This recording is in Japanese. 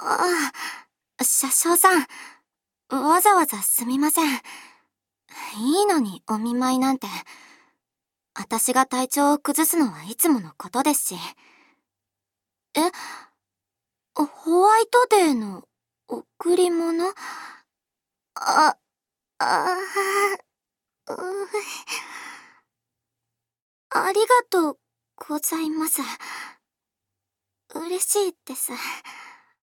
ああ、車掌さん、わざわざすみません。いいのにお見舞いなんて。私が体調を崩すのはいつものことですし。え、ホワイトデーの贈り物？あ、あうありがとうございます。嬉しいです。